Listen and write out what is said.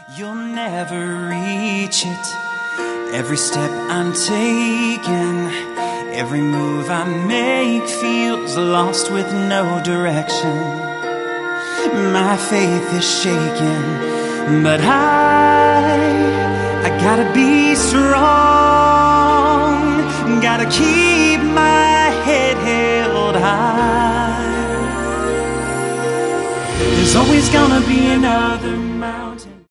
You'll never reach it. Every step I'm taking, every move I make feels lost with no direction. My faith is shaken, but I gotta be strong. Gotta keep my head held high. There's always gonna be another